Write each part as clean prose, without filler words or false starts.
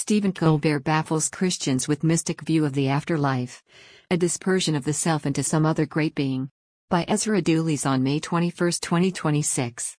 Stephen Colbert baffles Christians with mystic view of the afterlife. A dispersion of the self into some other great being. By Ezra Dulles on May 21, 2026.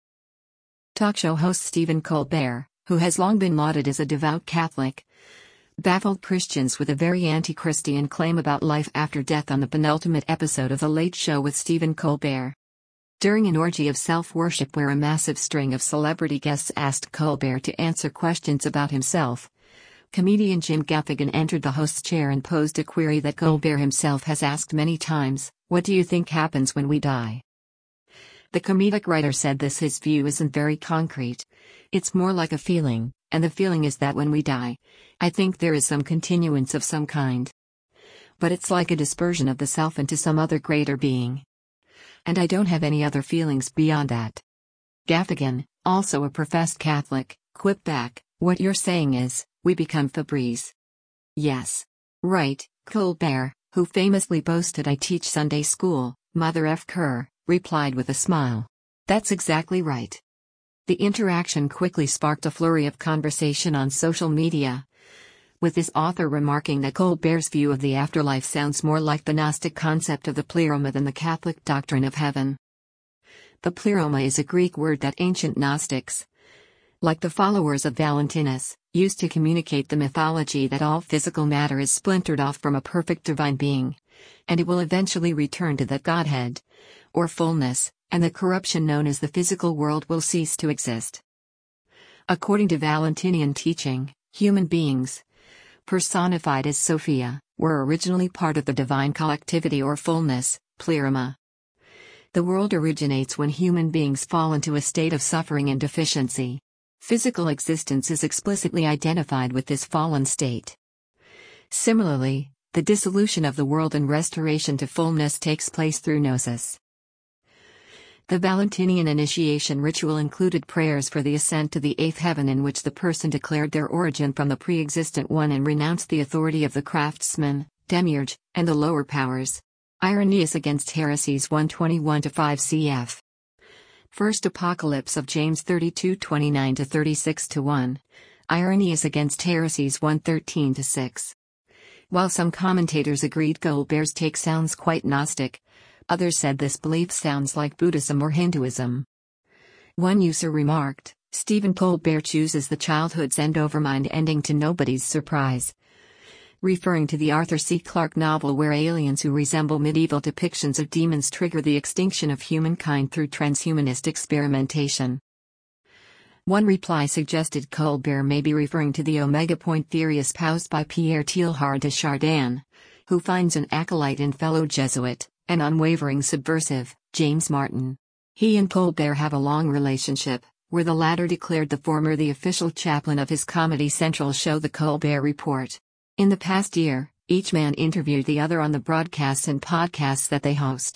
Talk show host Stephen Colbert, who has long been lauded as a devout Catholic, baffled Christians with a very anti-Christian claim about life after death on the penultimate episode of The Late Show with Stephen Colbert. During an orgy of self-worship where a massive string of celebrity guests asked Colbert to answer questions about himself, comedian Jim Gaffigan entered the host's chair and posed a query that Colbert himself has asked many times: "What do you think happens when we die?" The comedic writer said his view isn't very concrete. It's more like a feeling, and the feeling is that when we die, I think there is some continuance of some kind. But it's like a dispersion of the self into some other greater being. And I don't have any other feelings beyond that. Gaffigan, also a professed Catholic, quipped back, "What you're saying is, we become Febreze." "Yes. Right," Colbert, who famously boasted, "I teach Sunday school, Mother F. Kerr," replied with a smile. "That's exactly right." The interaction quickly sparked a flurry of conversation on social media, with this author remarking that Colbert's view of the afterlife sounds more like the Gnostic concept of the pleroma than the Catholic doctrine of heaven. The pleroma is a Greek word that ancient Gnostics, like the followers of Valentinus, used to communicate the mythology that all physical matter is splintered off from a perfect divine being, and it will eventually return to that Godhead, or fullness, and the corruption known as the physical world will cease to exist. According to Valentinian teaching, human beings, personified as Sophia, were originally part of the divine collectivity or fullness, pleroma. The world originates when human beings fall into a state of suffering and deficiency. Physical existence is explicitly identified with this fallen state. Similarly, the dissolution of the world and restoration to fullness takes place through gnosis. The Valentinian initiation ritual included prayers for the ascent to the eighth heaven, in which the person declared their origin from the pre-existent one and renounced the authority of the craftsman, demiurge, and the lower powers. Irenaeus Against Heresies 121-5 cf. First Apocalypse of James 32:29-36-1. Irenaeus Against Heresies 113-6. While some commentators agreed Colbert's take sounds quite Gnostic, others said this belief sounds like Buddhism or Hinduism. One user remarked, "Stephen Colbert chooses the childhood's end over mind ending to nobody's surprise," referring to the Arthur C. Clarke novel where aliens who resemble medieval depictions of demons trigger the extinction of humankind through transhumanist experimentation. One reply suggested Colbert may be referring to the omega point theory espoused by Pierre Teilhard de Chardin, who finds an acolyte and fellow Jesuit, an unwavering subversive, James Martin. He and Colbert have a long relationship, where the latter declared the former the official chaplain of his Comedy Central show The Colbert Report. In the past year, each man interviewed the other on the broadcasts and podcasts that they host.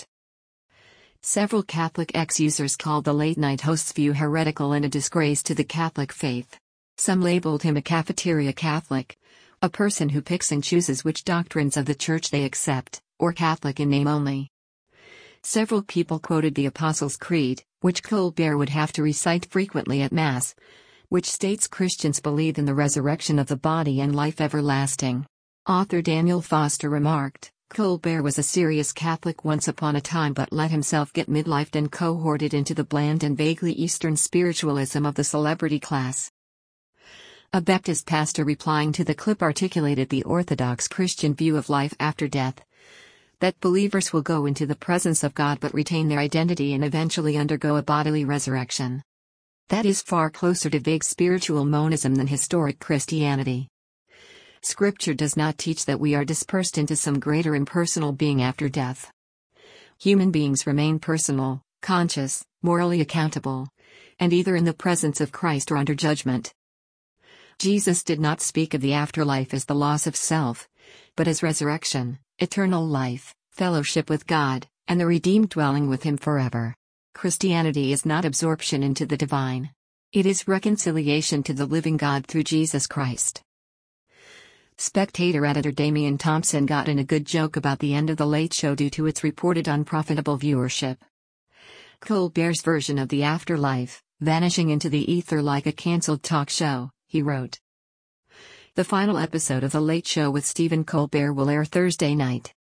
Several Catholic ex-users called the late-night host's view heretical and a disgrace to the Catholic faith. Some labeled him a cafeteria Catholic, a person who picks and chooses which doctrines of the Church they accept, or Catholic in name only. Several people quoted the Apostles' Creed, which Colbert would have to recite frequently at Mass, which states Christians believe in the resurrection of the body and life everlasting. Author Daniel Foster remarked, "Colbert was a serious Catholic once upon a time but let himself get midlifed and cohorted into the bland and vaguely Eastern spiritualism of the celebrity class." A Baptist pastor replying to the clip articulated the Orthodox Christian view of life after death, that believers will go into the presence of God but retain their identity and eventually undergo a bodily resurrection. That is far closer to vague spiritual monism than historic Christianity. Scripture does not teach that we are dispersed into some greater impersonal being after death. Human beings remain personal, conscious, morally accountable, and either in the presence of Christ or under judgment. Jesus did not speak of the afterlife as the loss of self, but as resurrection, eternal life, fellowship with God, and the redeemed dwelling with Him forever. Christianity is not absorption into the divine. It is reconciliation to the living God through Jesus Christ. Spectator editor Damian Thompson got in a good joke about the end of The Late Show due to its reported unprofitable viewership. Colbert's version of the afterlife, vanishing into the ether like a cancelled talk show, he wrote. The final episode of The Late Show with Stephen Colbert will air Thursday night.